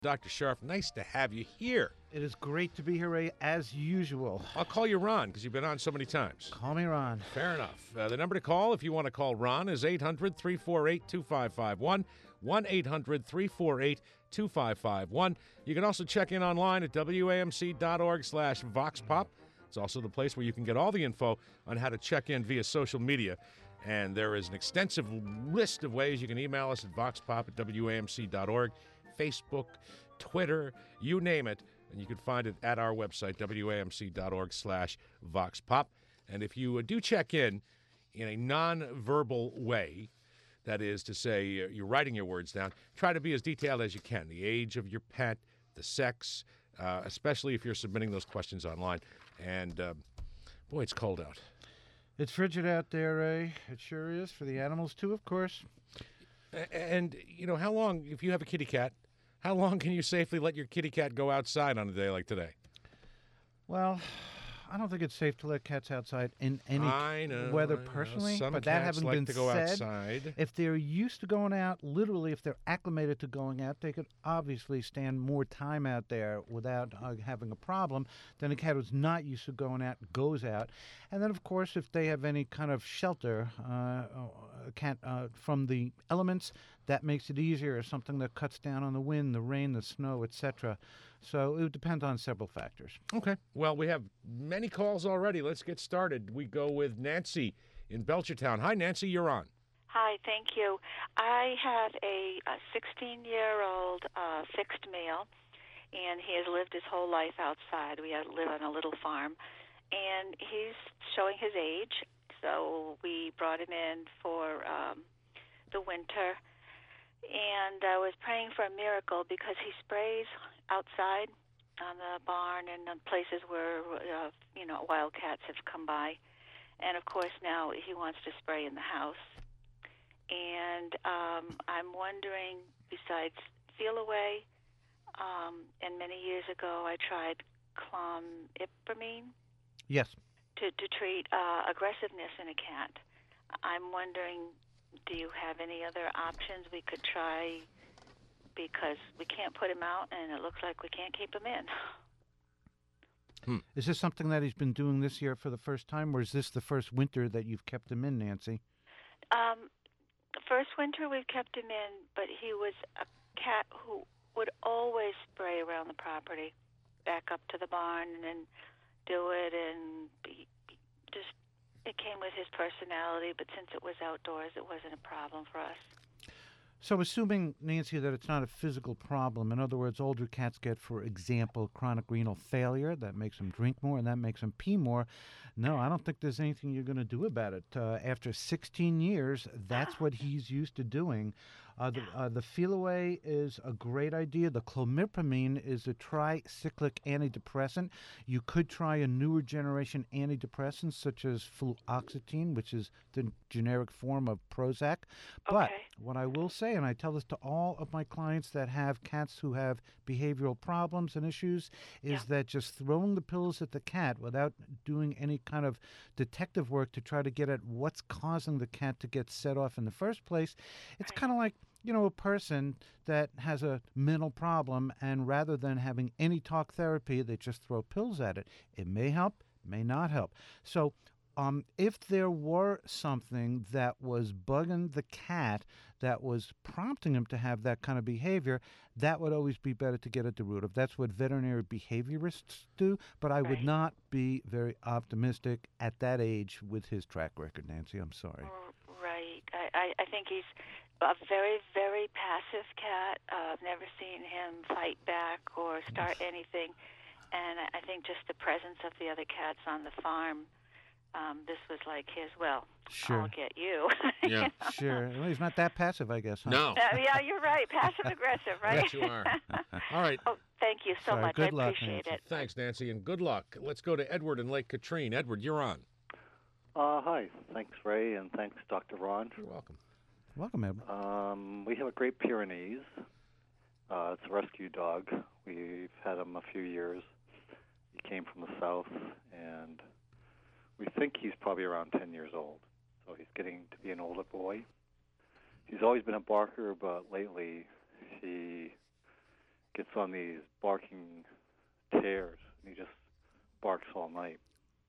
Dr. Sharf, nice to have you here. It is great to be here, Ray, as usual. I'll call you Ron because you've been on so many times. Call me Ron. Fair enough. The number to call if you want to call Ron is 800-348-2551, 1-800-348-2551. You can also check in online at wamc.org/voxpop. It's also the place where you can get all the info on how to check in via social media. And there is an extensive list of ways you can email us at voxpop@wamc.org, Facebook, Twitter, you name it. And you can find it at our website, wamc.org/voxpop. And if you do check in a non-verbal way, that is to say you're writing your words down, try to be as detailed as you can. The age of your pet, the sex, especially if you're submitting those questions online. And, boy, it's cold out. It's frigid out there, Ray. It sure is, for the animals, too, of course. And, how long, if you have a kitty cat, how long can you safely let your kitty cat go outside on a day like today? Well, I don't think it's safe to let cats outside in any weather personally. Some but that cats having like been to go said, outside. If they're used to going out, literally, if they're acclimated to going out, they could obviously stand more time out there without having a problem than a cat who's not used to going out goes out. And then, of course, if they have any kind of shelter, a cat from the elements, that makes it easier. Something that cuts down on the wind, the rain, the snow, etc. So it would depend on several factors. Okay. Well, we have many calls already. Let's get started. We go with Nancy in Belchertown. Hi, Nancy. You're on. Hi, thank you. I have a 16-year-old fixed male, and he has lived his whole life outside. We live on a little farm, and he's showing his age, so we brought him in for the winter. And I was praying for a miracle because he sprays outside on the barn and on places where, wildcats have come by. And, of course, now he wants to spray in the house. And I'm wondering, besides Feel Away, and many years ago I tried clomipramine. Yes. To treat aggressiveness in a cat. I'm wondering, do you have any other options we could try? Because we can't put him out, and it looks like we can't keep him in. Is this something that he's been doing this year for the first time, or is this the first winter that you've kept him in, Nancy? The first winter we've kept him in, but he was a cat who would always spray around the property, back up to the barn and do it, and it came with his personality, but since it was outdoors, it wasn't a problem for us. So assuming, Nancy, that it's not a physical problem, in other words, older cats get, for example, chronic renal failure, that makes them drink more and that makes them pee more. No, I don't think there's anything you're going to do about it. After 16 years, that's what he's used to doing. The Feel Away is a great idea. The clomipramine is a tricyclic antidepressant. You could try a newer generation antidepressant, such as fluoxetine, which is the generic form of Prozac. But what I will say, and I tell this to all of my clients that have cats who have behavioral problems and issues, is that just throwing the pills at the cat without doing any kind of detective work to try to get at what's causing the cat to get set off in the first place, it's kind of like, a person that has a mental problem, and rather than having any talk therapy, they just throw pills at it. It may help, may not help. So if there were something that was bugging the cat that was prompting him to have that kind of behavior, that would always be better to get at the root of. That's what veterinary behaviorists do, but I would not be very optimistic at that age with his track record, Nancy. I'm sorry. Right. I think he's a very, very passive cat. I've never seen him fight back or start anything. And I think just the presence of the other cats on the farm, this was like his, I'll get you. Yeah. Sure. Well, he's not that passive, I guess. Huh? No. Yeah, you're right. Passive-aggressive, right? Yes, you are. All right. Oh, thank you so much. Good I luck, appreciate Nancy. it. Thanks, Nancy, and good luck. Let's go to Edward in Lake Katrine. Edward, you're on. Hi. Thanks, Ray, and thanks, Dr. Ron. You're welcome. Welcome, Edward. We have a Great Pyrenees. It's a rescue dog. We've had him a few years. He came from the south, and we think he's probably around 10 years old. So he's getting to be an older boy. He's always been a barker, but lately he gets on these barking tears, and he just barks all night.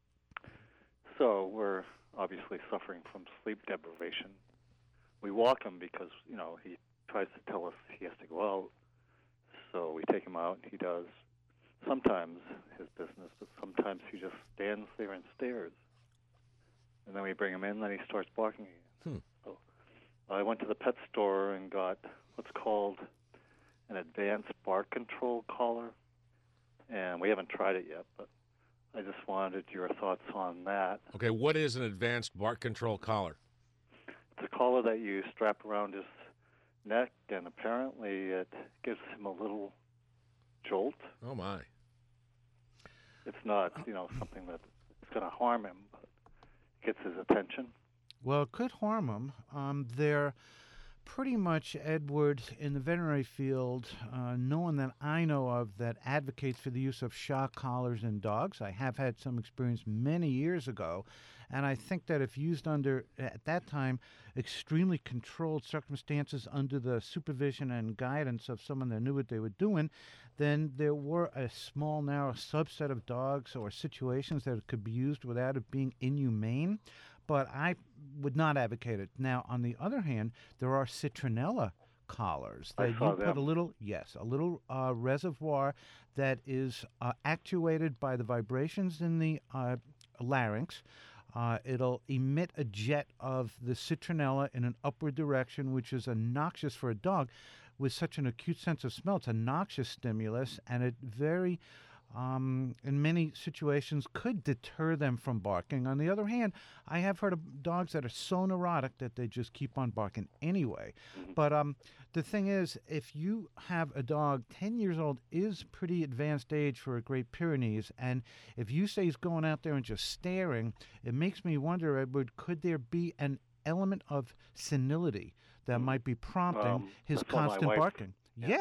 So we're obviously suffering from sleep deprivation. We walk him because, he tries to tell us he has to go out. So we take him out, and he does sometimes his business, but sometimes he just stands there and stares. And then we bring him in, and then he starts barking again. So I went to the pet store and got what's called an advanced bark control collar. And we haven't tried it yet, but I just wanted your thoughts on that. Okay, what is an advanced bark control collar? It's a collar that you strap around his neck, and apparently it gives him a little jolt. Oh, my. It's not, something that's going to harm him, but it gets his attention. Well, it could harm them. They're pretty much, Edward, in the veterinary field, no one that I know of that advocates for the use of shock collars in dogs. I have had some experience many years ago, and I think that if used under, at that time, extremely controlled circumstances under the supervision and guidance of someone that knew what they were doing, then there were a small, narrow subset of dogs or situations that it could be used without it being inhumane. But I would not advocate it. Now, on the other hand, there are citronella collars that you put a little reservoir that is actuated by the vibrations in the larynx. It'll emit a jet of the citronella in an upward direction, which is noxious for a dog with such an acute sense of smell. It's a noxious stimulus, and it very in many situations could deter them from barking. On the other hand, I have heard of dogs that are so neurotic that they just keep on barking anyway. But the thing is, if you have a dog, 10 years old is pretty advanced age for a Great Pyrenees, and if you say he's going out there and just staring, it makes me wonder, Edward, could there be an element of senility that might be prompting his constant barking? Yeah,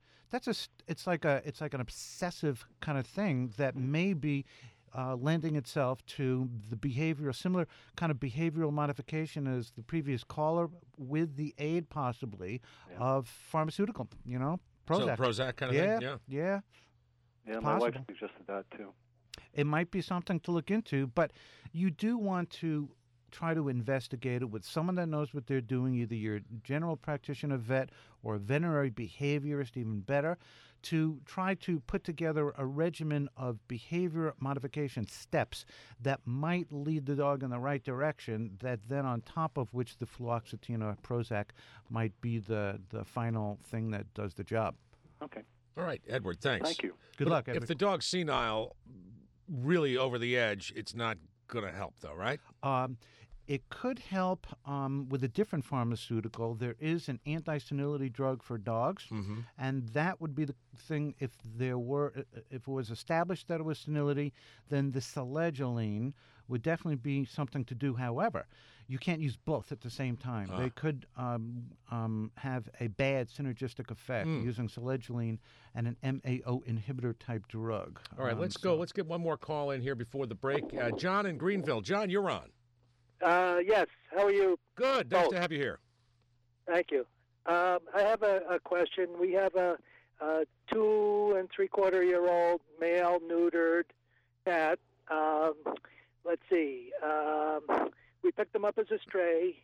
it's like an obsessive kind of thing that may be lending itself to the similar kind of behavioral modification as the previous caller, with the aid possibly of pharmaceutical, Prozac. So Prozac kind of thing? Yeah. Yeah, my wife suggested that too. It might be something to look into, but you do want to try to investigate it with someone that knows what they're doing, either your general practitioner vet or a veterinary behaviorist, even better, to try to put together a regimen of behavior modification steps that might lead the dog in the right direction, that then on top of which the fluoxetine or Prozac might be the final thing that does the job. Okay. All right, Edward, thanks. Thank you. Good luck, Edward. If the dog's senile, really over the edge, it's not going to help, though, right? It could help with a different pharmaceutical. There is an anti-senility drug for dogs, and that would be the thing. If it was established that it was senility, then the selegiline would definitely be something to do. However, you can't use both at the same time. They could have a bad synergistic effect using selegiline and an MAO inhibitor type drug. All right, let's go. Let's get one more call in here before the break. John in Greenville. John, you're on. Yes. How are you? Good. Nice to have you here. Thank you. I have a question. We have a 2 3/4-year-old male neutered cat. Let's see. We picked him up as a stray.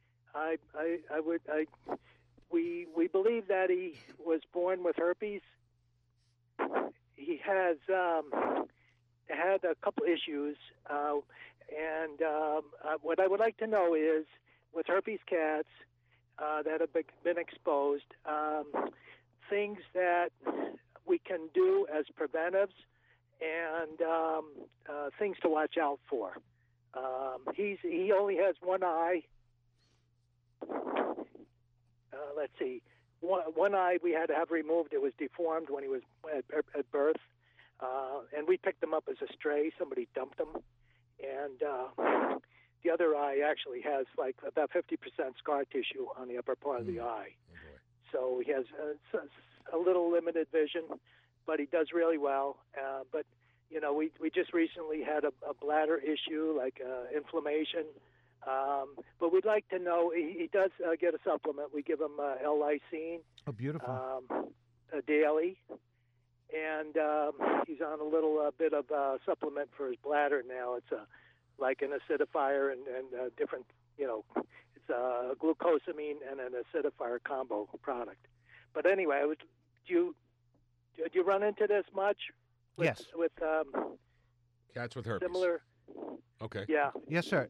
We believe that he was born with herpes. He has had a couple issues. And what I would like to know is, with herpes cats that have been exposed, things that we can do as preventives and things to watch out for. He only has one eye. Let's see. One eye we had to have removed. It was deformed when he was at birth. And we picked him up as a stray. Somebody dumped him. And the other eye actually has like about 50% scar tissue on the upper part of the eye. Oh, so he has a little limited vision, but he does really well. But, we just recently had a bladder issue, like inflammation. But we'd like to know, he does get a supplement. We give him L-lysine. Oh, beautiful. daily, and he's on a little bit of supplement for his bladder now. It's like an acidifier and different, it's a glucosamine and an acidifier combo product. But anyway, do you run into this much? Yes. With Cats with herpes. similar. Okay. Yeah. Yes, sir.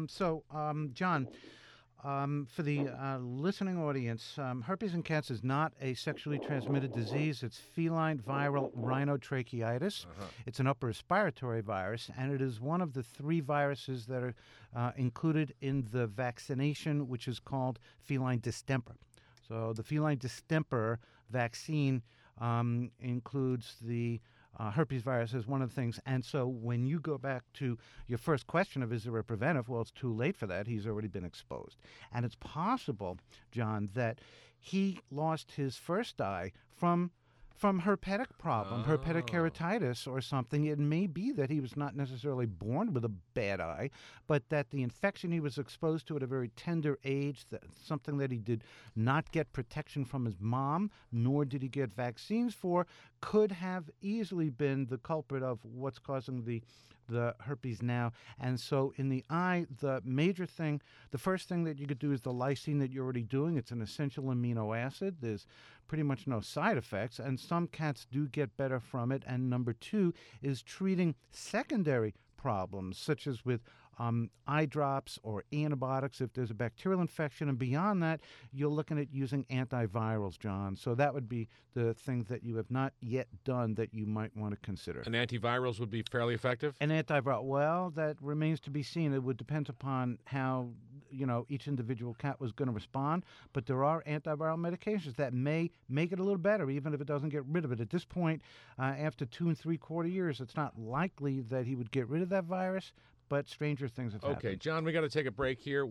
John, for the listening audience, herpes in cats is not a sexually transmitted disease. It's feline viral rhinotracheitis. It's an upper respiratory virus, and it is one of the 3 viruses that are included in the vaccination, which is called feline distemper. So the feline distemper vaccine includes the herpes virus as one of the things. And so when you go back to your first question of is there a preventive, well, it's too late for that. He's already been exposed. And it's possible, John, that he lost his first eye from herpetic problem, herpetic keratitis or something. It may be that he was not necessarily born with a bad eye, but that the infection he was exposed to at a very tender age, something that he did not get protection from his mom, nor did he get vaccines for, could have easily been the culprit of what's causing the herpes now. And so in the eye, the major thing, the first thing that you could do is the lysine that you're already doing. It's an essential amino acid. There's pretty much no side effects, and some cats do get better from it. And number 2 is treating secondary problems, such as with eye drops or antibiotics if there's a bacterial infection. And beyond that, you're looking at using antivirals, John. So that would be the thing that you have not yet done that you might want to consider. And antivirals would be fairly effective? An antiviral, well, that remains to be seen. It would depend upon how each individual cat was going to respond, but there are antiviral medications that may make it a little better, even if it doesn't get rid of it. At this point, after 2 3/4 years, it's not likely that he would get rid of that virus, but stranger things have happened. Okay, John, we got to take a break here.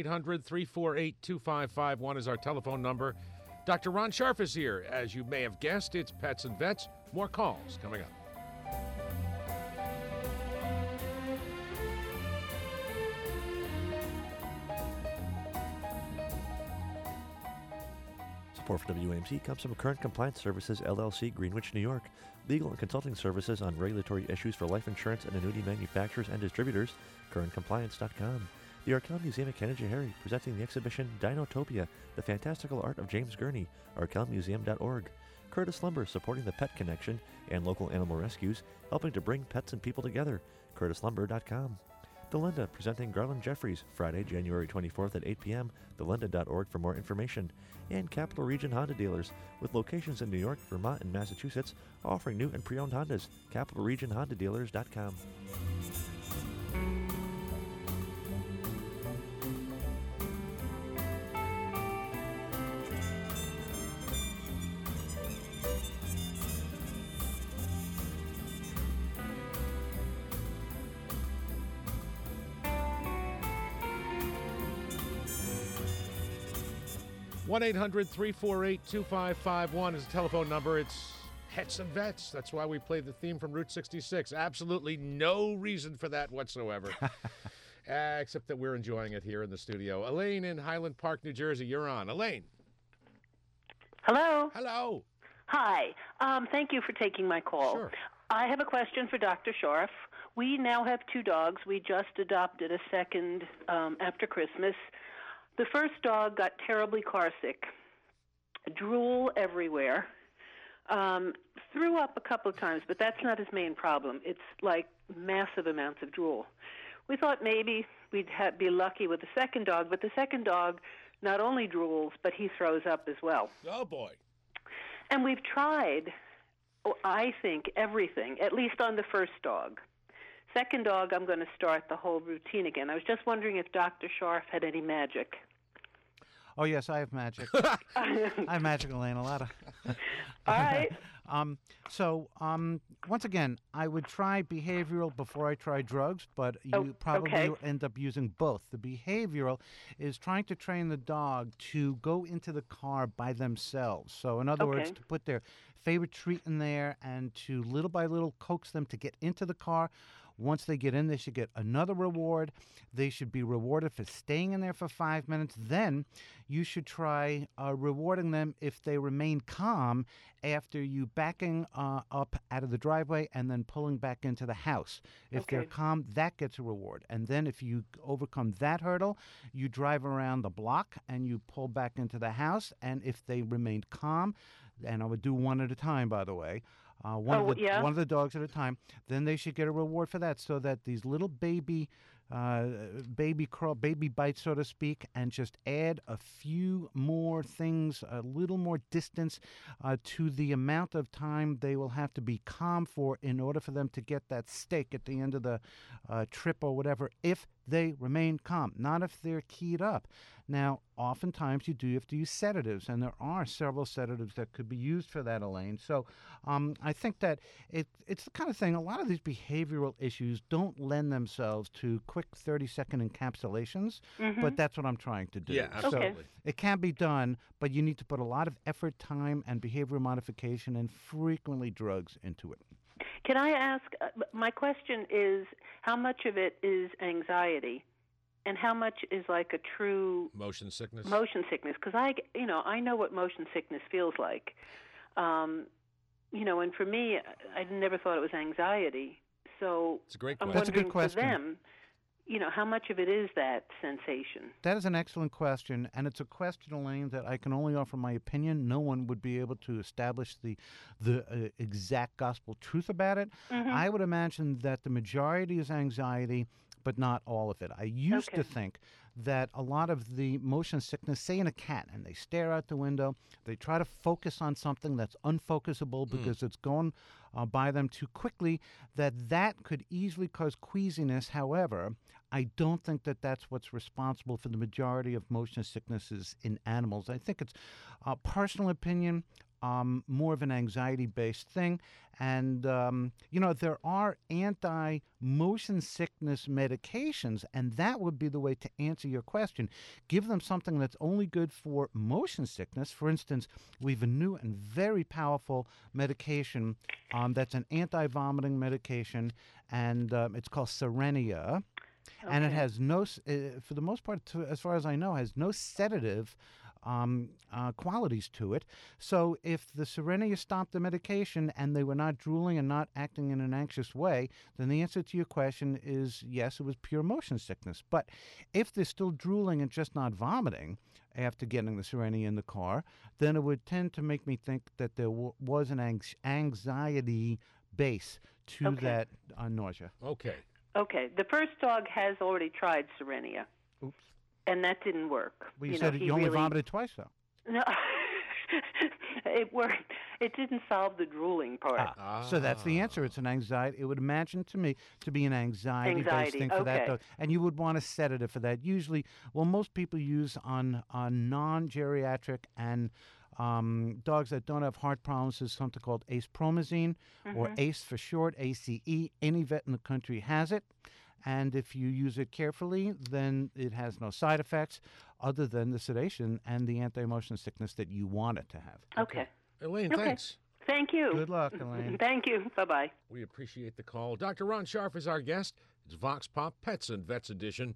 1-800-348-2551 is our telephone number. Dr. Ron Scharf is here. As you may have guessed, it's Pets and Vets. More calls coming up. Support for WAMC comes from Current Compliance Services, LLC, Greenwich, New York. Legal and consulting services on regulatory issues for life insurance and annuity manufacturers and distributors, currentcompliance.com. The Arkell Museum at Canajoharie, presenting the exhibition Dinotopia, The Fantastical Art of James Gurney, arkellmuseum.org. Curtis Lumber, supporting the Pet Connection and local animal rescues, helping to bring pets and people together, curtislumber.com. The Linda, presenting Garland Jeffries, Friday, January 24th at 8 p.m., thelynda.org for more information. And Capital Region Honda dealers, with locations in New York, Vermont, and Massachusetts, offering new and pre-owned Hondas, capitalregionhondadealers.com. One 1-800-348-2551 is the telephone number. It's Pets and Vets. That's why we played the theme from Route 66. Absolutely no reason for that whatsoever, except that we're enjoying it here in the studio. Elaine in Highland Park, New Jersey, you're on. Elaine. Hello. Hello. Hi. Thank you for taking my call. Sure. I have a question for Dr. Scharf. We now have 2 dogs. We just adopted a second after Christmas. The first dog got terribly carsick, drool everywhere, threw up a couple of times, but that's not his main problem. It's like massive amounts of drool. We thought maybe we'd be lucky with the second dog, but the second dog not only drools, but he throws up as well. Oh, boy. And we've tried, I think, everything, at least on the first dog. Second dog, I'm going to start the whole routine again. I was just wondering if Dr. Scharf had any magic. Oh, yes, I have magic. I have magic, Elaine, a lot of. All right. Once again, I would try behavioral before I try drugs, but you probably will end up using both. The behavioral is trying to train the dog to go into the car by themselves. So, in other words, to put their favorite treat in there and to little by little coax them to get into the car. Once they get in, they should get another reward. They should be rewarded for staying in there for 5 minutes. Then you should try rewarding them if they remain calm after you backing up out of the driveway and then pulling back into the house. If they're calm, that gets a reward. And then if you overcome that hurdle, you drive around the block and you pull back into the house. And if they remained calm, and I would do one at a time, by the way, one of the dogs at a time, then they should get a reward for that, so that these little baby bites, so to speak, and just add a few more things, a little more distance to the amount of time they will have to be calm for in order for them to get that steak at the end of the trip or whatever, if they remain calm, not if they're keyed up. Now, oftentimes you do have to use sedatives, and there are several sedatives that could be used for that, Elaine. So I think that it's the kind of thing, a lot of these behavioral issues don't lend themselves to quick 30-second encapsulations, but that's what I'm trying to do. Yeah, absolutely. So it can be done, but you need to put a lot of effort, time, and behavioral modification, and frequently drugs into it. Can I ask, my question is, how much of it is anxiety and how much is like a true motion sickness? Because I know what motion sickness feels like. And for me, I never thought it was anxiety. So it's a great I'm question. That's a good wondering question. for them, how much of it is that sensation? That is an excellent question, and it's a question, Elaine, that I can only offer my opinion. No one would be able to establish the exact gospel truth about it. I would imagine that the majority is anxiety, but not all of it. I used to think that a lot of the motion sickness, say in a cat, and they stare out the window, they try to focus on something that's unfocusable because it's going by them too quickly, that could easily cause queasiness. However, I don't think that that's what's responsible for the majority of motion sicknesses in animals. I think it's a personal opinion, more of an anxiety-based thing. And, there are anti-motion sickness medications, and that would be the way to answer your question. Give them something that's only good for motion sickness. For instance, we have a new and very powerful medication that's an anti-vomiting medication, and it's called Cerenia. And it has no, for the most part, as far as I know, has no sedative qualities to it. So if the Cerenia stopped the medication and they were not drooling and not acting in an anxious way, then the answer to your question is yes, it was pure motion sickness. But if they're still drooling and just not vomiting after getting the Cerenia in the car, then it would tend to make me think that there was an anxiety base to that nausea. Okay. Okay. The first dog has already tried Cerenia. Oops. And that didn't work. Well, you said you only vomited twice, though. No, it worked. It didn't solve the drooling part. So that's the answer. It's an anxiety. It would imagine to me to be an anxiety-based thing for that dog. And you would want a sedative for that. Usually, most people use on non-geriatric and dogs that don't have heart problems is something called acepromazine, or ACE for short, ACE. Any vet in the country has it. And if you use it carefully, then it has no side effects other than the sedation and the anti-motion sickness that you want it to have. Okay. Elaine, thanks. Thank you. Good luck, Elaine. Thank you. Bye-bye. We appreciate the call. Dr. Ron Scharf is our guest. It's Vox Pop Pets and Vets Edition.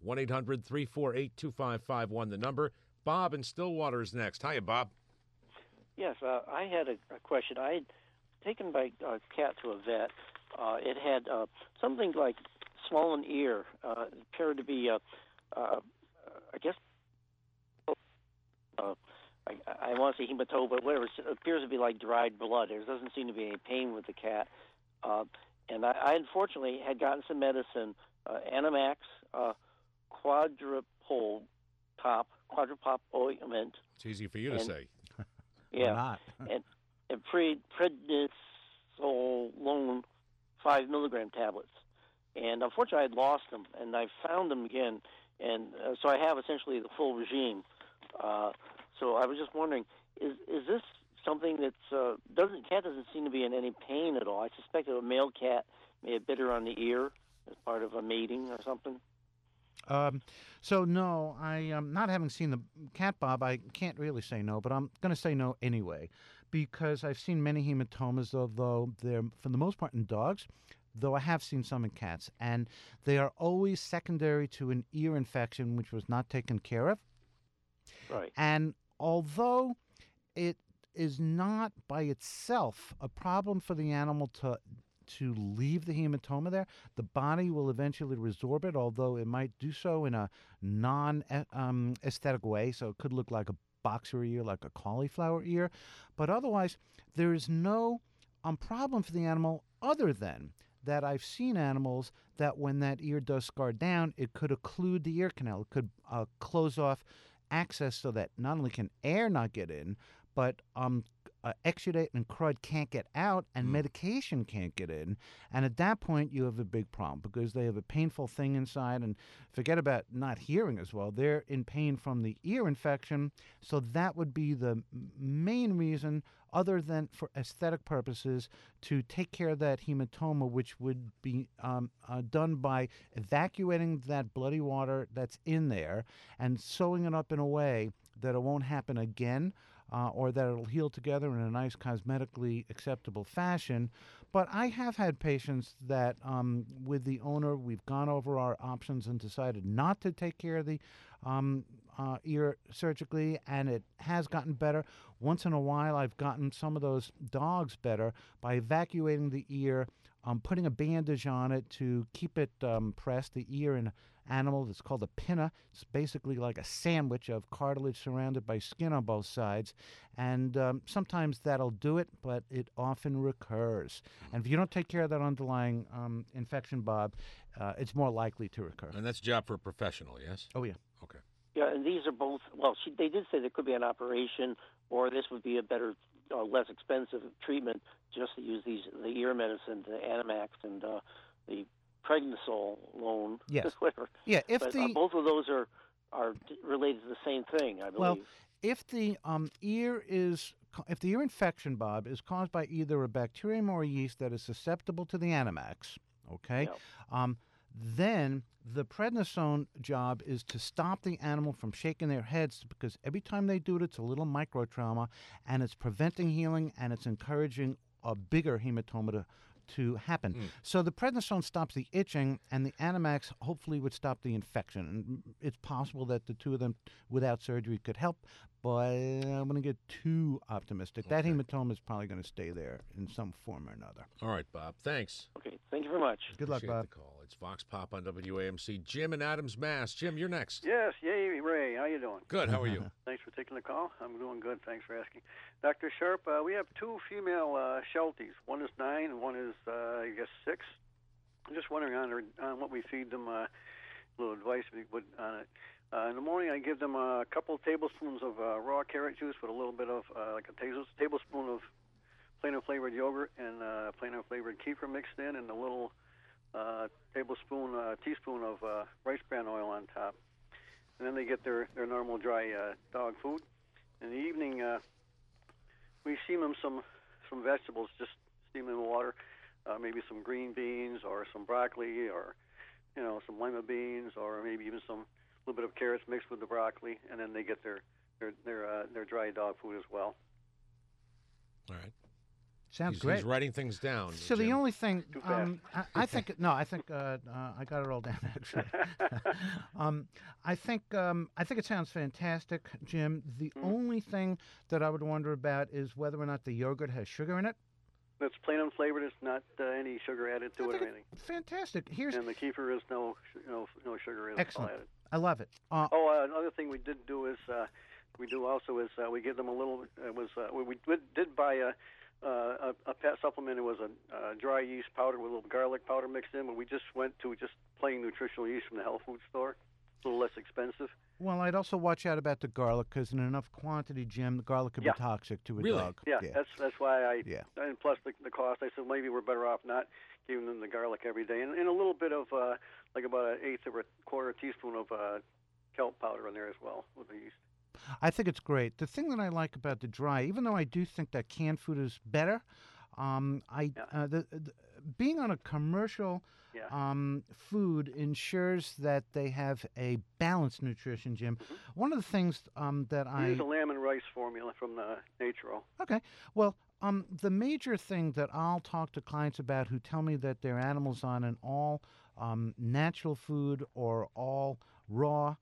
1-800-348-2551, the number. Bob in Stillwater is next. Hiya, Bob. Yes, I had a question. I had taken my cat to a vet. It had something like swollen ear. It appeared to be, I guess, I want to say hematoma, but whatever. It appears to be like dried blood. There doesn't seem to be any pain with the cat. And I unfortunately had gotten some medicine, Animax Quadrupol ointment. It's easy for you to say. Yeah. and prednisolone 5 milligram tablets. And unfortunately, I had lost them, and I found them again. And so I have essentially the full regime. So I was just wondering, is this something that's cat doesn't seem to be in any pain at all? I suspect that a male cat may have bit her on the ear as part of a mating or something. So no, I not having seen the cat, Bob, I can't really say no, but I'm going to say no anyway, because I've seen many hematomas, although they're for the most part in dogs. though I have seen some in cats, and they are always secondary to an ear infection which was not taken care of. Right. And although it is not by itself a problem for the animal to leave the hematoma there, the body will eventually resorb it, although it might do so in a non-aesthetic way, so it could look like a boxer ear, like a cauliflower ear. But otherwise, there is no problem for the animal other than that I've seen animals that when that ear does scar down, it could occlude the ear canal. It could close off access so that not only can air not get in, but exudate and crud can't get out, and medication can't get in. And at that point, you have a big problem because they have a painful thing inside. And forget about not hearing as well. They're in pain from the ear infection. So that would be the main reason, other than for aesthetic purposes, to take care of that hematoma, which would be done by evacuating that bloody water that's in there and sewing it up in a way that it won't happen again. Or that it'll heal together in a nice cosmetically acceptable fashion. But I have had patients that with the owner, we've gone over our options and decided not to take care of the ear surgically, and it has gotten better. Once in a while, I've gotten some of those dogs better by evacuating the ear, putting a bandage on it to keep it pressed, the ear in animal that's called a pinna. It's basically like a sandwich of cartilage surrounded by skin on both sides. And sometimes that'll do it, but it often recurs. And if you don't take care of that underlying infection, Bob, it's more likely to recur. And that's a job for a professional, yes? Oh, yeah. Okay. Yeah, and these are both. Well, they did say there could be an operation, or this would be a better, less expensive treatment, just to use the ear medicine, the Animax and the Prednisol loan. Yes. Whatever. Yeah. Both of those are related to the same thing, I believe. Well, if the ear infection, Bob, is caused by either a bacterium or a yeast that is susceptible to the Animax, okay, then the prednisone job is to stop the animal from shaking their heads, because every time they do it, it's a little micro trauma, and it's preventing healing, and it's encouraging a bigger hematoma to happen. So the prednisone stops the itching, and the Animax hopefully would stop the infection. And it's possible that the two of them without surgery could help, but I'm going to get too optimistic. That hematoma is probably going to stay there in some form or another. All right, Bob. Thanks. Okay. Thank you very much. Good luck, Appreciate Bob. the call. It's Vox Pop on WAMC. Jim in Adams, Mass. Jim, you're next. Yes, yay, Ray. How you doing? Good. How are you? Thanks for taking the call. I'm doing good. Thanks for asking. Dr. Sharp, we have two female Shelties. One is 9 and one is, 6. I'm just wondering on what we feed them, a little advice we would on it. In the morning, I give them a couple of tablespoons of raw carrot juice with a little bit of, like a tablespoon of plain flavored yogurt and plain flavored kefir mixed in, and a little teaspoon of rice bran oil on top. And then they get their normal dry dog food. In the evening, we steam them some vegetables, just steam them in water, maybe some green beans or some broccoli or, some lima beans or maybe even some little bit of carrots mixed with the broccoli, and then they get their dry dog food as well. All right. Sounds great. He's writing things down. So Jim. the only thing Too fast. I think I got it all down actually. I think it sounds fantastic, Jim. The only thing that I would wonder about is whether or not the yogurt has sugar in it. It's plain unflavored. It's not any sugar added to it or anything. Fantastic. And the kefir is no sugar is excellent. added. I love it. Another thing we did do is we give them a little. We did buy a pet supplement. It was a dry yeast powder with a little garlic powder mixed in, but we just went to just plain nutritional yeast from the health food store. A little less expensive. Well, I'd also watch out about the garlic, because in enough quantity, Jim, the garlic could be toxic to a dog. Yeah, that's why and plus the cost, I said maybe we're better off not giving them the garlic every day. And a little bit of, like about an eighth or a quarter teaspoon of kelp powder in there as well with the yeast. I think it's great. The thing that I like about the dry, even though I do think that canned food is better, Being on a commercial Yeah. food ensures that they have a balanced nutrition, Jim. One of the things that We use a lamb and rice formula from the Naturo. Okay. Well, the major thing that I'll talk to clients about who tell me that their animal's on an all natural food or all raw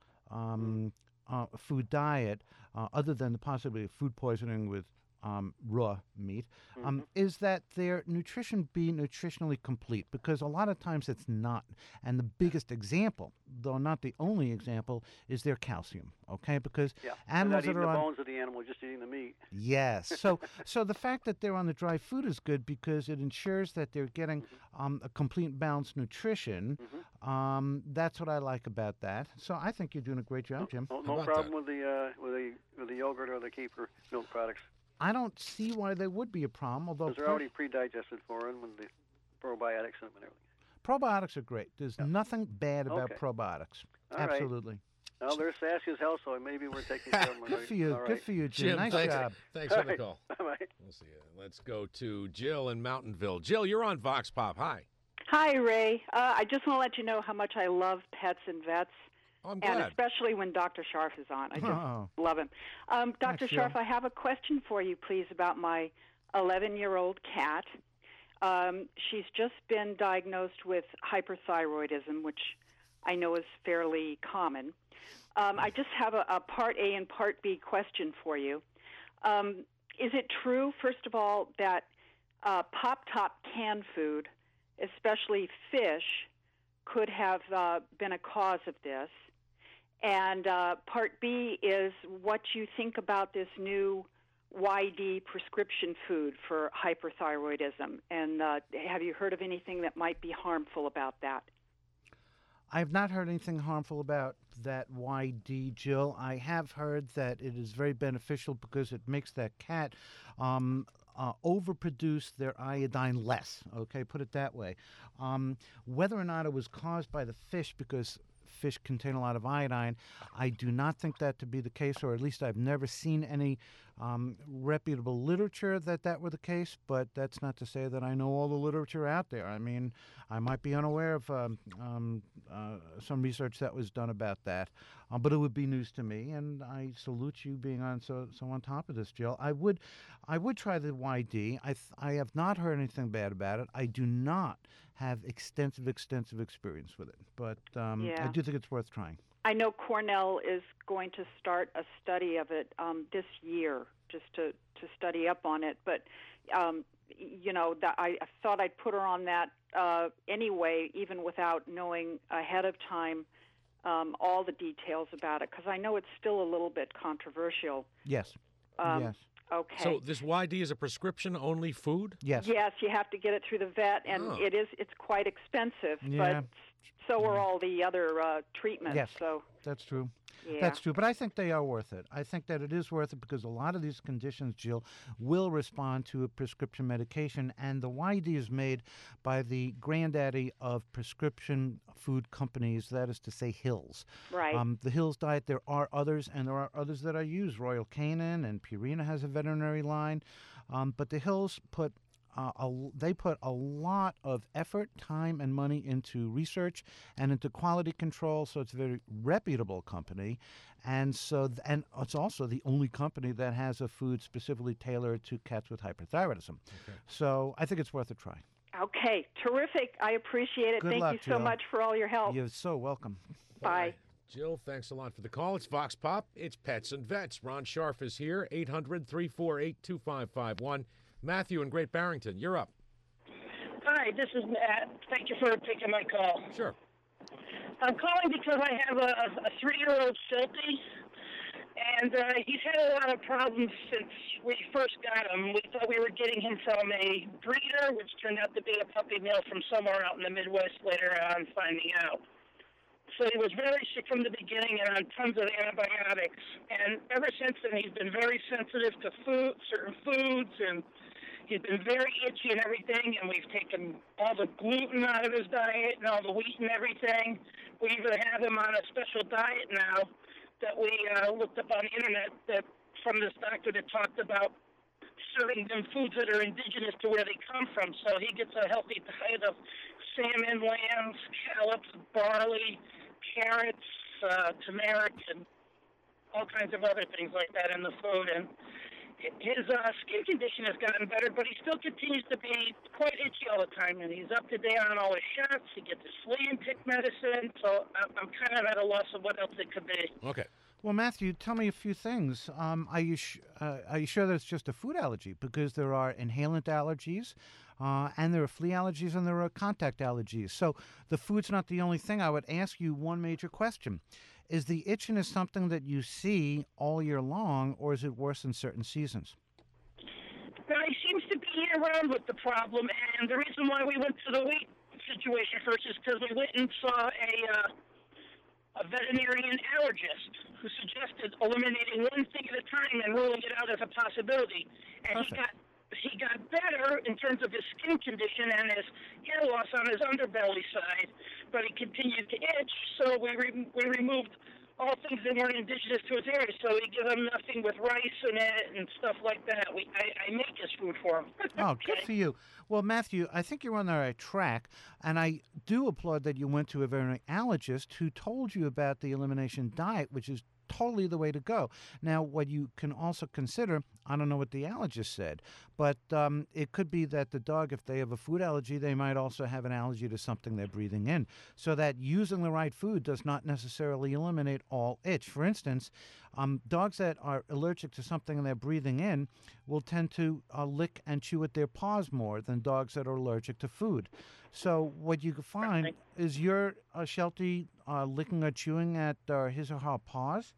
food diet, other than the possibility of food poisoning with raw meat, is that their nutrition be nutritionally complete, because a lot of times it's not. And the biggest example, though not the only example, is their calcium, okay? Because Yeah. animals They're that not are eating the on... bones of the animal, just eating the meat. Yes. So the fact that they're on the dry food is good because it ensures that they're getting a complete balanced nutrition. That's what I like about that. So I think you're doing a great job, Jim. No problem with the yogurt or the kefir milk products. I don't see why there would be a problem, although Because they're already pre-digested for them with the probiotics in them and everything. probiotics are great. There's nothing bad about Okay. probiotics. All right. Absolutely. Well, they're sassy as hell, so maybe we're taking care of them. Good for you. All Good right. for you, Jim. Jim, Nice thanks, job. thanks for All the right. call. Bye-bye. We'll see you. Let's go to Jill in Mountainville. Jill, you're on Vox Pop. Hi. Hi, Ray. I just want to let you know how much I love pets and vets, I'm and glad. especially when Dr. Scharf is on. I just Oh. love him. Dr. Jill. Scharf, I have a question for you, please, about my 11-year-old cat. She's just been diagnosed with hyperthyroidism, which I know is fairly common. I just have a Part A and Part B question for you. Is it true, first of all, that Pop-Top canned food, especially fish, could have been a cause of this? And Part B is what you think about this new YD prescription food for hyperthyroidism. And have you heard of anything that might be harmful about that? I have not heard anything harmful about that YD, Jill. I have heard that it is very beneficial because it makes that cat overproduce their iodine less. Okay, put it that way. Whether or not it was caused by the fish, because fish contain a lot of iodine, I do not think that to be the case, or at least I've never seen any reputable literature that were the case, but that's not to say that I know all the literature out there. I mean, I might be unaware of some research that was done about that, but it would be news to me, and I salute you being on so on top of this, Jill. I would try the YD. I have not heard anything bad about it. I do not have extensive experience with it, but I do think it's worth trying. I know Cornell is going to start a study of it this year, just to study up on it. But that I thought I'd put her on that anyway, even without knowing ahead of time all the details about it, because I know it's still a little bit controversial. Yes. Yes. Okay. So this YD is a prescription-only food? Yes. Yes, you have to get it through the vet, and Oh. it's quite expensive. Yeah. But so are all the other treatments. Yes. So That's true. yeah. That's true. But I think they are worth it. I think that it is worth it because a lot of these conditions, Jill, will respond to a prescription medication. And the YD is made by the granddaddy of prescription food companies, that is to say, Hills. Right. The Hills diet, there are others, and there are others that I use. Royal Canin and Purina has a veterinary line. But the Hills put they put a lot of effort, time, and money into research and into quality control. So it's a very reputable company, and and it's also the only company that has a food specifically tailored to cats with hyperthyroidism. Okay. So I think it's worth a try. Okay, terrific. I appreciate it. Good Thank luck, you so Jill. much for all your help. You're so welcome. Bye. Jill, thanks a lot for the call. It's Vox Pop. It's Pets and Vets. Ron Scharf is here, 800-348-2551. Matthew in Great Barrington, you're up. Hi, this is Matt. Thank you for taking my call. Sure. I'm calling because I have a 3-year-old Silty, and he's had a lot of problems since we first got him. We thought we were getting him from a breeder, which turned out to be a puppy mill from somewhere out in the Midwest later on, finding out. So he was very sick from the beginning and on tons of antibiotics. And ever since then, he's been very sensitive to certain foods, and he's been very itchy and everything. And we've taken all the gluten out of his diet and all the wheat and everything. We even have him on a special diet now that we looked up on the internet that from this doctor that talked about serving them foods that are indigenous to where they come from. So he gets a healthy diet of salmon, lambs, scallops, barley, carrots, turmeric, and all kinds of other things like that in the food. And his skin condition has gotten better, but he still continues to be quite itchy all the time. And he's up to date on all his shots. He gets his flea and tick medicine. So I'm kind of at a loss of what else it could be. Okay. Well, Matthew, tell me a few things. Are you sure that it's just a food allergy? Because there are inhalant allergies, and there are flea allergies, and there are contact allergies. So the food's not the only thing. I would ask you one major question. Is the itchiness something that you see all year long, or is it worse in certain seasons? Well, he seems to be year-round with the problem, and the reason why we went to the wheat situation first is because we went and saw a veterinarian allergist who suggested eliminating one thing at a time and ruling it out as a possibility. And he got better in terms of his skin condition and his hair loss on his underbelly side, but he continued to itch, so we removed all things that weren't indigenous to his area. So we give him nothing with rice in it and stuff like that. I make his food for him. Oh, good for you. Well, Matthew, I think you're on the right track, and I do applaud that you went to a veterinary allergist who told you about the elimination diet, which is totally the way to go. Now, what you can also consider, I don't know what the allergist said, but it could be that the dog, if they have a food allergy, they might also have an allergy to something they're breathing in. So that using the right food does not necessarily eliminate all itch. For instance, dogs that are allergic to something they're breathing in will tend to lick and chew at their paws more than dogs that are allergic to food. So what you can find is your Sheltie licking or chewing at his or her paws?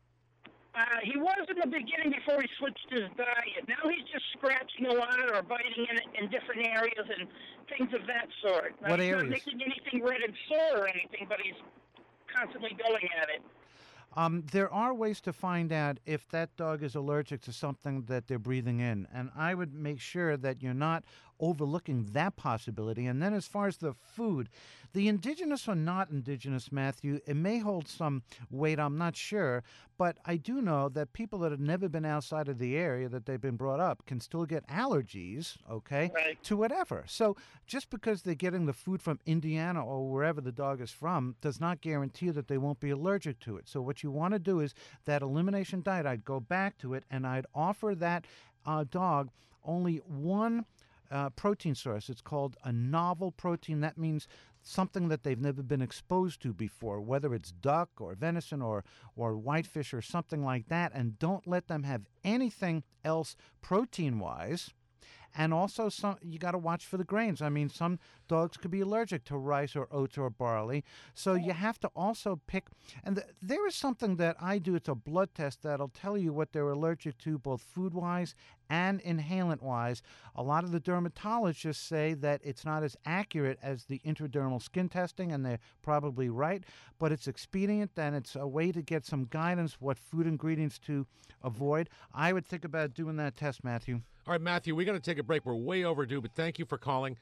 He was in the beginning before he switched his diet. Now he's just scratching a lot or biting in different areas and things of that sort. Now, What he's areas? not making anything red and sore or anything, but he's constantly going at it. There are ways to find out if that dog is allergic to something that they're breathing in, and I would make sure that you're not overlooking that possibility. And then as far as the food, the indigenous or not indigenous, Matthew, it may hold some weight, I'm not sure, but I do know that people that have never been outside of the area that they've been brought up can still get allergies, okay, to whatever. So just because they're getting the food from Indiana or wherever the dog is from does not guarantee that they won't be allergic to it. So what you want to do is that elimination diet, I'd go back to it and I'd offer that dog only one protein source. It's called a novel protein. That means something that they've never been exposed to before, whether it's duck or venison or whitefish or something like that. And don't let them have anything else protein-wise. And also, you got to watch for the grains. I mean, some dogs could be allergic to rice or oats or barley. So you have to also pick. And there is something that I do. It's a blood test that'll tell you what they're allergic to, both food-wise and inhalant-wise. A lot of the dermatologists say that it's not as accurate as the intradermal skin testing, and they're probably right. But it's expedient, and it's a way to get some guidance what food ingredients to avoid. I would think about doing that test, Matthew. All right, Matthew, we got to take a break. We're way overdue, but thank you for calling.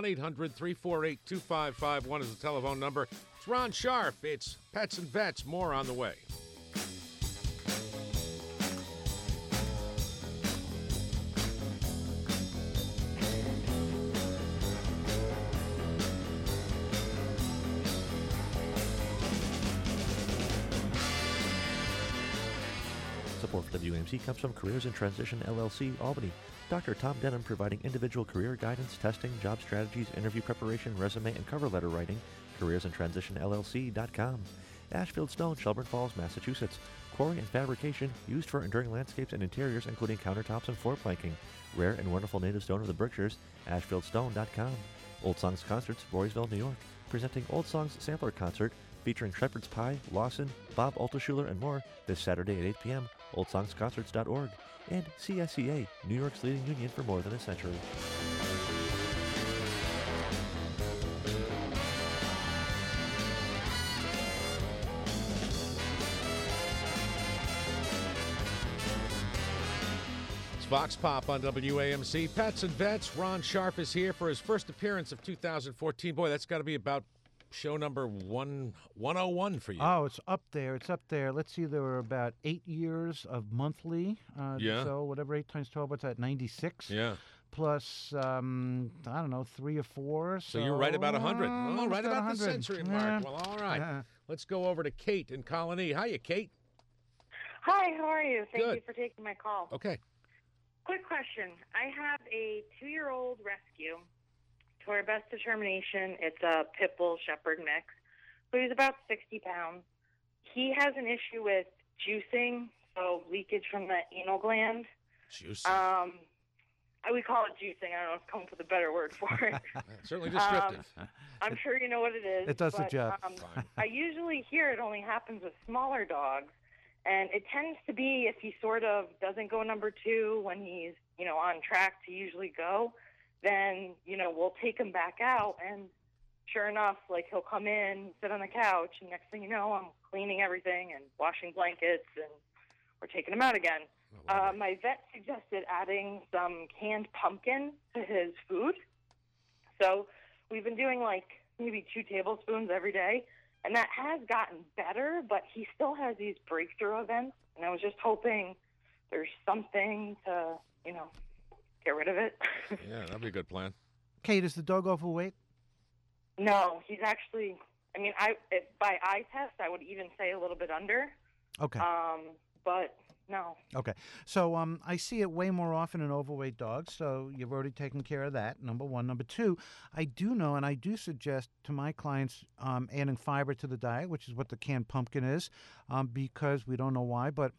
1-800-348-2551 is the telephone number. It's Ron Sharf. It's Pets and Vets. More on the way. Support for WAMC comes from Careers in Transition LLC, Albany. Dr. Tom Denham providing individual career guidance, testing, job strategies, interview preparation, resume, and cover letter writing. CareersInTransitionLLC.com. Ashfield Stone, Shelburne Falls, Massachusetts. Quarry and fabrication used for enduring landscapes and interiors, including countertops and floor planking. Rare and wonderful native stone of the Berkshires. AshfieldStone.com. Old Songs Concerts, Voorheesville, New York. Presenting Old Songs Sampler Concert featuring Shepherd's Pie, Lawson, Bob Altschuler, and more this Saturday at 8 p.m. OldSongsConcerts.org. And CSCA, New York's leading union for more than a century. It's Vox Pop on WAMC. Pets and Vets. Ron Sharf is here for his first appearance of 2014. Boy, that's got to be about show number 101 for you. Oh, it's up there. It's up there. Let's see. There were about 8 years of monthly. Yeah. So whatever 8 times 12, what's that? 96. Yeah. Plus, I don't know, 3 or 4. So you're right about 100. Oh, almost right at about the 100. century Yeah. mark. Well, all right. Let's go over to Kate in Colony. Hiya, Kate. Hi, how are you? Thank Good. you for taking my call. Okay. Quick question. I have a 2-year-old rescue. To our best determination, it's a pit bull shepherd mix. So he's about 60 pounds. He has an issue with juicing, so leakage from the anal gland. Juicing. We call it juicing. I don't know if come up with a better word for it. Certainly descriptive. I'm sure you know what it is. It does the but, job. I usually hear it only happens with smaller dogs, and it tends to be if he sort of doesn't go number 2 when he's, on track to usually go, then, we'll take him back out, and sure enough, like, he'll come in, sit on the couch, and next thing you know, I'm cleaning everything and washing blankets, and we're taking him out again. My vet suggested adding some canned pumpkin to his food. So we've been doing like maybe 2 tablespoons every day, and that has gotten better, but he still has these breakthrough events, and I was just hoping there's something to, get rid of it. Yeah, that'd be a good plan. Kate, is the dog overweight? No, he's actually, by eye test, I would even say a little bit under. Okay. But no. Okay. So I see it way more often in overweight dogs, so you've already taken care of that, number 1. Number 2, I do know, and I do suggest to my clients adding fiber to the diet, which is what the canned pumpkin is, because we don't know why, but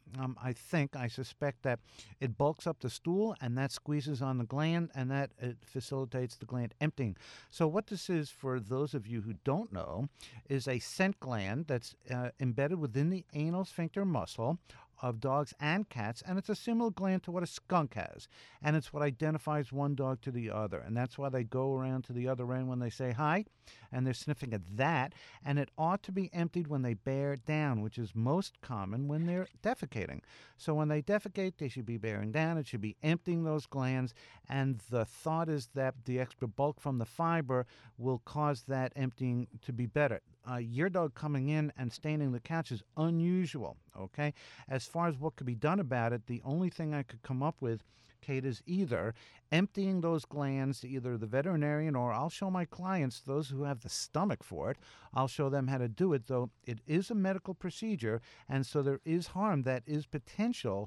I suspect that it bulks up the stool, and that squeezes on the gland, and that it facilitates the gland emptying. So what this is, for those of you who don't know, is a scent gland that's embedded within the anal sphincter muscle of dogs and cats, and it's a similar gland to what a skunk has, and it's what identifies one dog to the other, and that's why they go around to the other end when they say hi, and they're sniffing at that, and it ought to be emptied when they bear down, which is most common when they're defecating. So when they defecate, they should be bearing down, it should be emptying those glands, and the thought is that the extra bulk from the fiber will cause that emptying to be better. Your dog coming in and staining the couch is unusual, okay? As far as what could be done about it, the only thing I could come up with, Kate, is either emptying those glands, either the veterinarian, or I'll show my clients, those who have the stomach for it, I'll show them how to do it, though it is a medical procedure, and so there is harm that is potential.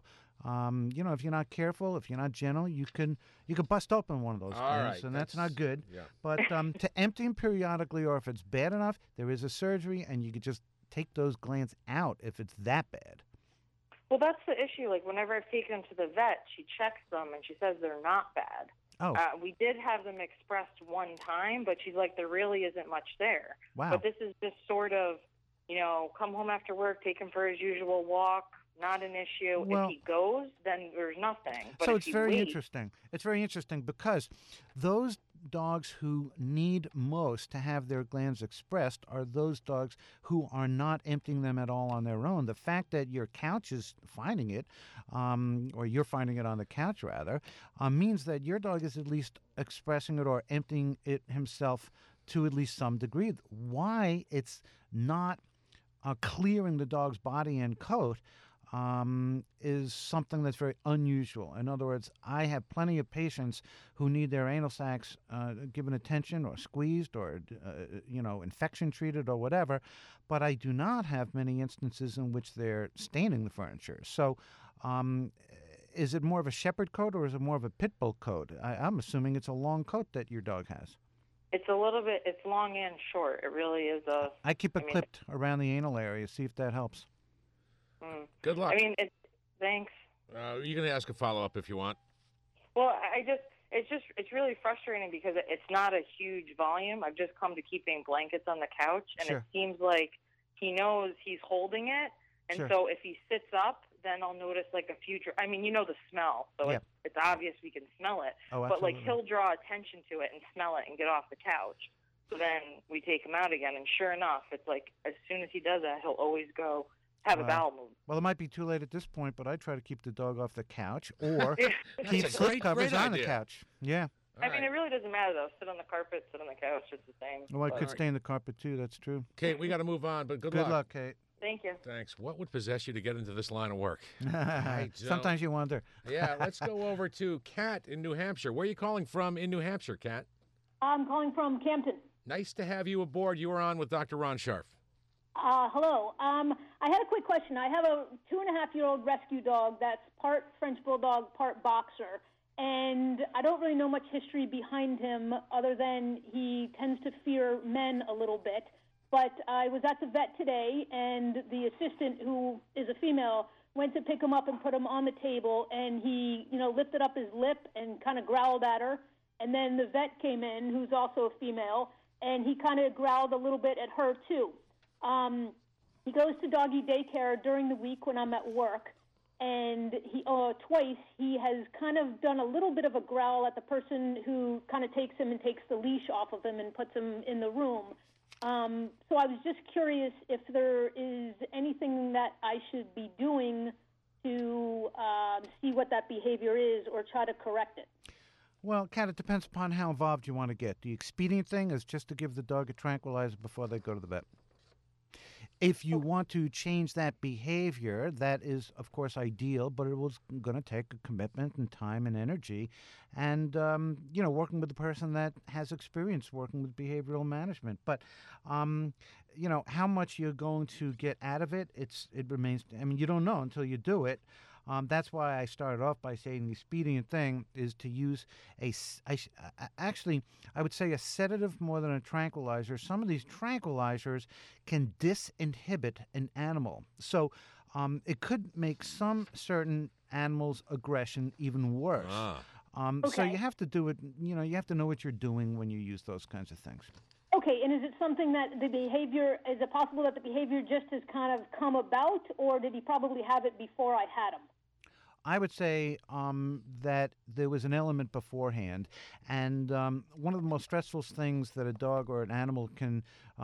If you're not careful, if you're not gentle, you can bust open one of those glands, and that's not good. Yeah. But to empty them periodically, or if it's bad enough, there is a surgery, and you could just take those glands out if it's that bad. Well, that's the issue. Like, whenever I've taken them to the vet, she checks them, and she says they're not bad. Oh. We did have them expressed one time, but she's like, there really isn't much there. Wow. But this is just sort of, come home after work, take him for his usual walk, not an issue. Well, if he goes, then there's nothing. But so if it's he very waits, interesting. It's very interesting because those dogs who need most to have their glands expressed are those dogs who are not emptying them at all on their own. The fact that your couch is finding it, or you're finding it on the couch rather, means that your dog is at least expressing it or emptying it himself to at least some degree. Why it's not clearing the dog's body and coat is something that's very unusual. In other words, I have plenty of patients who need their anal sacs given attention or squeezed or, infection treated or whatever, but I do not have many instances in which they're staining the furniture. So is it more of a shepherd coat or is it more of a pit bull coat? I'm assuming it's a long coat that your dog has. it's a little bit, it's long and short. It really is a... I keep it clipped around the anal area, see if that helps. Good luck. I mean, thanks. You can ask a follow-up if you want. Well, it's really frustrating because it's not a huge volume. I've just come to keeping blankets on the couch, and Sure. it seems like he knows he's holding it, and Sure. so if he sits up, then I'll notice like a future. I mean, you know the smell, so Yeah. it's obvious we can smell it. Oh, but like absolutely. he'll draw attention to it and smell it and get off the couch. So then we take him out again, and sure enough, it's like as soon as he does that, he'll always go have a Wow. bowel movement. Well, it might be too late at this point, but I try to keep the dog off the couch or That's keep a slip great covers on the idea. couch. Yeah. I mean, it really doesn't matter though. Sit on the carpet, sit on the couch, it's the same. Well, it But- could stain the carpet too. That's true. Kate, we got to move on, but good Good luck. luck, Kate. Thank you. Thanks. What would possess you to get into this line of work? I don't- Sometimes you wonder. Yeah, let's go over to Kat in New Hampshire. Where are you calling from in New Hampshire, Kat? I'm calling from Campton. Nice to have you aboard. You are on with Dr. Ron Scharf. Hello. I had a quick question. I have a 2.5-year-old rescue dog that's part French Bulldog, part Boxer. And I don't really know much history behind him other than he tends to fear men a little bit. But I was at the vet today, and the assistant, who is a female, went to pick him up and put him on the table, and he, lifted up his lip and kind of growled at her. And then the vet came in, who's also a female, and he kind of growled a little bit at her, too. He goes to doggy daycare during the week when I'm at work, and twice he has kind of done a little bit of a growl at the person who kind of takes him and takes the leash off of him and puts him in the room. So I was just curious if there is anything that I should be doing to see what that behavior is or try to correct it. Well, Kat, it depends upon how involved you want to get. The expedient thing is just to give the dog a tranquilizer before they go to the vet. If you want to change that behavior, that is, of course, ideal, but it was going to take a commitment and time and energy and, working with the person that has experience working with behavioral management. But, how much you're going to get out of it, it remains, you don't know until you do it. That's why I started off by saying the expedient thing is to use I would say a sedative more than a tranquilizer. Some of these tranquilizers can disinhibit an animal. So it could make some certain animals' aggression even worse. So you have to do it, you have to know what you're doing when you use those kinds of things. Okay, and is it something that is it possible that the behavior just has kind of come about, or did he probably have it before I had him? I would say that there was an element beforehand, and one of the most stressful things that a dog or an animal can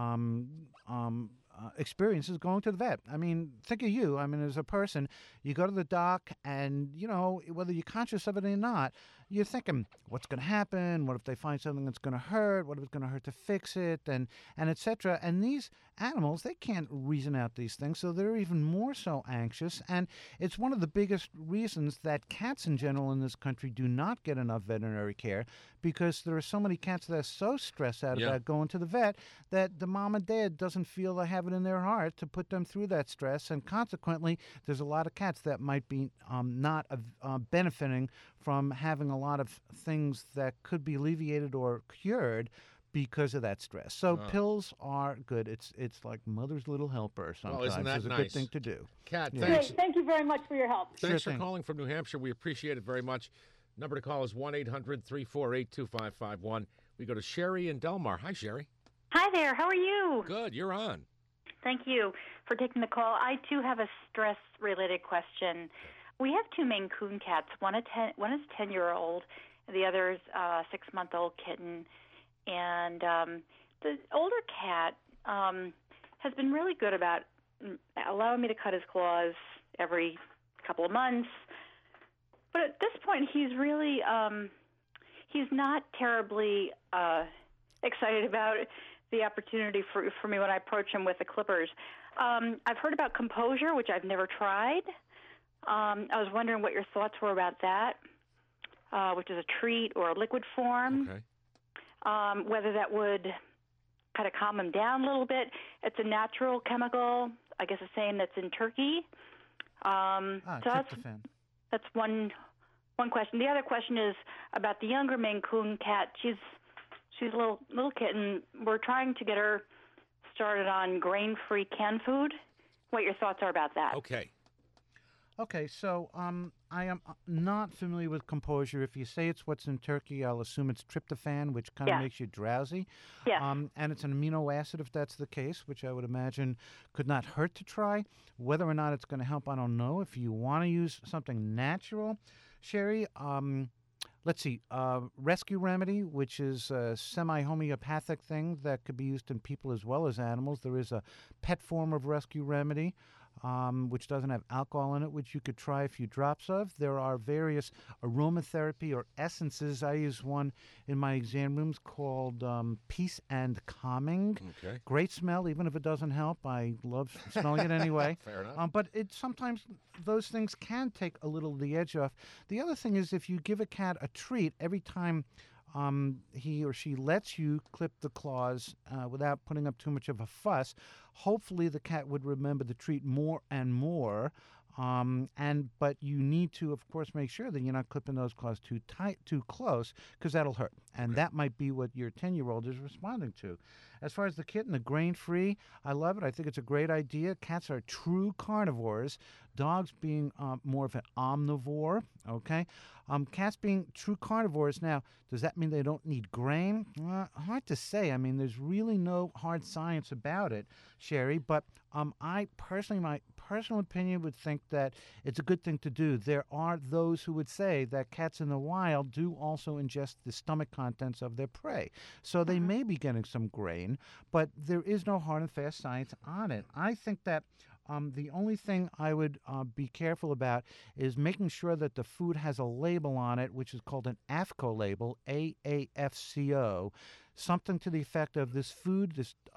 experience is going to the vet. Think of you. As a person, you go to the doc, and whether you're conscious of it or not, you're thinking, what's going to happen? What if they find something that's going to hurt? What if it's going to hurt to fix it? And et cetera. And these animals, they can't reason out these things, so they're even more so anxious. And it's one of the biggest reasons that cats in general in this country do not get enough veterinary care, because there are so many cats that are so stressed out about going to the vet that the mom and dad doesn't feel they have it in their heart to put them through that stress. And consequently, there's a lot of cats that might be not benefiting from having a lot of things that could be alleviated or cured because of that stress. So pills are good. It's like mother's little helper sometimes. Well, isn't that it's a nice? good thing to do. Kat, Yeah. thanks. Great. Thank you very much for your help. Thanks for calling from New Hampshire. We appreciate it very much. Number to call is 1-800-348-2551. We go to Sherry in Delmar. Hi, Sherry. Hi there. How are you? Good. You're on. Thank you for taking the call. I, too, have a stress-related question. We have two Maine Coon cats. One is 10-year-old, and the other is a 6-month-old kitten. And the older cat has been really good about allowing me to cut his claws every couple of months. But at this point, he's really he's not terribly excited about the opportunity for me when I approach him with the clippers. I've heard about Composure, which I've never tried. I was wondering what your thoughts were about that, which is a treat or a liquid form. Okay. Whether that would kind of calm him down a little bit. It's a natural chemical, I guess the same that's in turkey. Tryptophan. That's one question. The other question is about the younger Maine Coon cat. She's a little kitten. We're trying to get her started on grain-free canned food. What your thoughts are about that? Okay, so I am not familiar with Composure. If you say it's what's in turkey, I'll assume it's tryptophan, which kind of makes you drowsy. Yeah. And it's an amino acid, if that's the case, which I would imagine could not hurt to try. Whether or not it's going to help, I don't know. If you want to use something natural, Sherry, let's see, Rescue Remedy, which is a semi-homeopathic thing that could be used in people as well as animals. There is a pet form of Rescue Remedy. which doesn't have alcohol in it, which you could try a few drops of. There are various aromatherapy or essences. I use one in my exam rooms called Peace and Calming. Okay. Great smell, even if it doesn't help. I love smelling it anyway. Fair enough. But sometimes those things can take a little of the edge off. The other thing is if you give a cat a treat every time he or she lets you clip the claws without putting up too much of a fuss, hopefully the cat would remember the treat more and more. But you need to, of course, make sure that you're not clipping those claws too tight, too close, because that'll hurt. And that might be what your 10-year-old is responding to. As far as the kitten, the grain-free, I love it. I think it's a great idea. Cats are true carnivores. Dogs being more of an omnivore, okay? Cats being true carnivores. Now, does that mean they don't need grain? Hard to say. I mean, there's really no hard science about it, Sherry. But I personally, my personal opinion would think that it's a good thing to do. There are those who would say that cats in the wild do also ingest the stomach contents of their prey. So they may be getting some grain, but there is no hard and fast science on it. I think that the only thing I would be careful about is making sure that the food has a label on it, which is called an AAFCO label, AAFCO, something to the effect of this food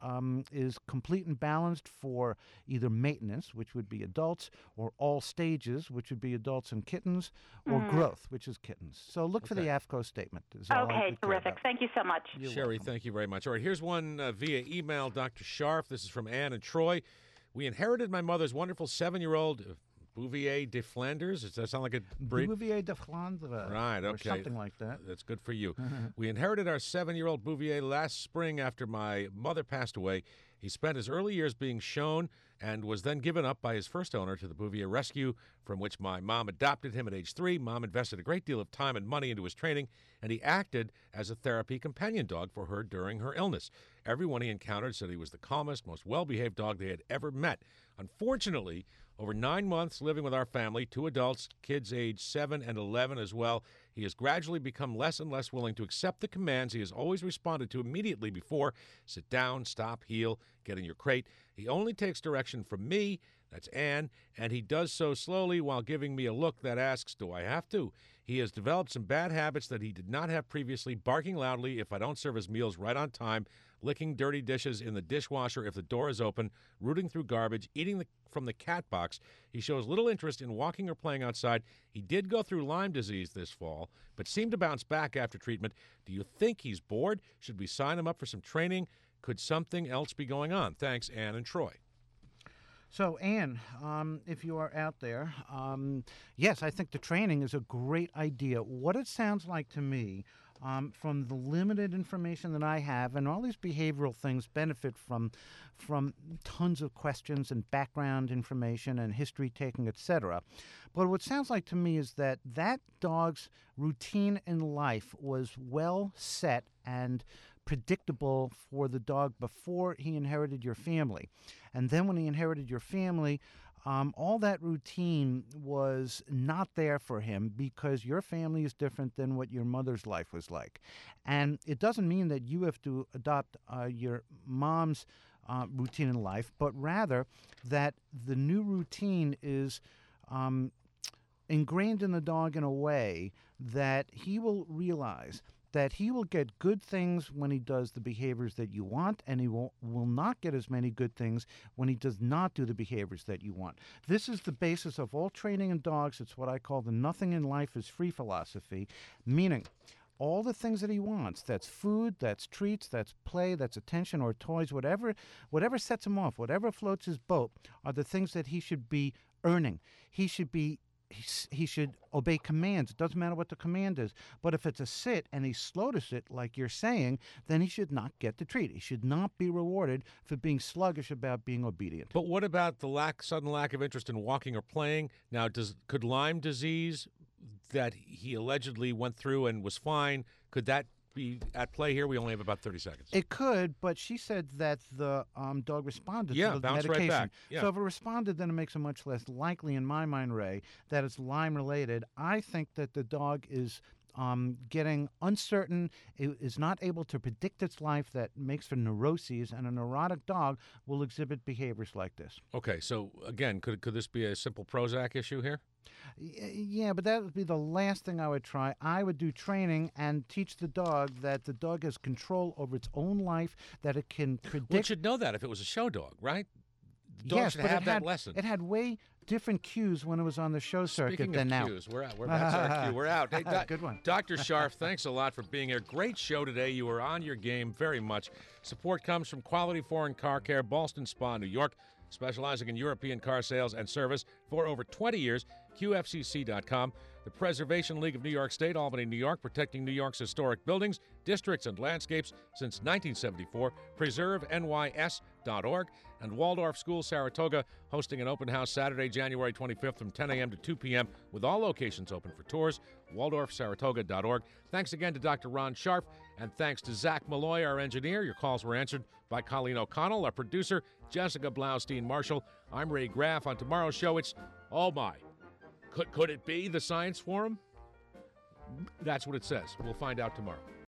is complete and balanced for either maintenance, which would be adults, or all stages, which would be adults and kittens, or growth, which is kittens. So look for the AAFCO statement. Okay, terrific. Thank you so much. Sherry, thank you very much. All right, here's one via email, Dr. Scharf. This is from Ann and Troy. We inherited my mother's wonderful 7-year-old Bouvier de Flanders. Does that sound like a breed? Bouvier de Flandre. Right, okay. Or something like that. That's good for you. We inherited our 7-year-old Bouvier last spring after my mother passed away. He spent his early years being shown and was then given up by his first owner to the Bouvier Rescue, from which my mom adopted him at age 3. Mom invested a great deal of time and money into his training, and he acted as a therapy companion dog for her during her illness. Everyone he encountered said he was the calmest, most well-behaved dog they had ever met. Unfortunately, over 9 months living with our family, 2 adults, kids aged 7 and 11 as well, he has gradually become less and less willing to accept the commands he has always responded to immediately before: sit down, stop, heel, get in your crate. He only takes direction from me, that's Ann, and he does so slowly while giving me a look that asks, do I have to? He has developed some bad habits that he did not have previously, barking loudly if I don't serve his meals right on time, licking dirty dishes in the dishwasher if the door is open, rooting through garbage, eating from the cat box. He shows little interest in walking or playing outside. He did go through Lyme disease this fall, but seemed to bounce back after treatment. Do you think he's bored? Should we sign him up for some training? Could something else be going on? Thanks, Ann and Troy. So, Ann, if you are out there, yes, I think the training is a great idea. What it sounds like to me, from the limited information that I have, and all these behavioral things benefit from tons of questions and background information and history taking, etc. But what sounds like to me is that dog's routine in life was well set and predictable for the dog before he inherited your family. And then when he inherited your family, all that routine was not there for him because your family is different than what your mother's life was like. And it doesn't mean that you have to adopt your mom's routine in life, but rather that the new routine is ingrained in the dog in a way that he will realize that he will get good things when he does the behaviors that you want, and he will not get as many good things when he does not do the behaviors that you want. This is the basis of all training in dogs. It's what I call the nothing in life is free philosophy, meaning all the things that he wants, that's food, that's treats, that's play, that's attention or toys, whatever sets him off, whatever floats his boat, are the things that he should be earning. He should obey commands. It doesn't matter what the command is. But if it's a sit and he's slow to sit, like you're saying, then he should not get the treat. He should not be rewarded for being sluggish about being obedient. But what about the sudden lack of interest in walking or playing? Now, could Lyme disease that he allegedly went through and was fine, could that be at play here? We only have about 30 seconds. It could, but she said that the dog responded to the bounced medication. Right back. Yeah. So if it responded, then it makes it much less likely, in my mind, Ray, that it's Lyme-related. I think that the dog is getting uncertain, it is not able to predict its life, that makes for neuroses, and a neurotic dog will exhibit behaviors like this. Okay, so again, could this be a simple Prozac issue here? Yeah, but that would be the last thing I would try. I would do training and teach the dog that the dog has control over its own life, that it can predict. Well, it should know that if it was a show dog, right? The dog Yes, should but have it that had, lesson. It had way different cues when it was on the show circuit Speaking than of now. cues, we're out. That's our cue. We're out. Hey, Good one. Dr. Scharf, thanks a lot for being here. Great show today. You were on your game very much. Support comes from Quality Foreign Car Care, Ballston Spa, New York, specializing in European car sales and service for over 20 years. QFCC.com. The Preservation League of New York State, Albany, New York, protecting New York's historic buildings, districts, and landscapes since 1974. PreserveNYS.org. And Waldorf School Saratoga, hosting an open house Saturday, January 25th from 10 a.m. to 2 p.m. with all locations open for tours. WaldorfSaratoga.org. Thanks again to Dr. Ron Scharf, and thanks to Zach Malloy, our engineer. Your calls were answered by Colleen O'Connell, our producer, Jessica Blaustein-Marshall. I'm Ray Graff. On tomorrow's show, it's Oh My. Could it be the Science Forum? That's what it says. We'll find out tomorrow.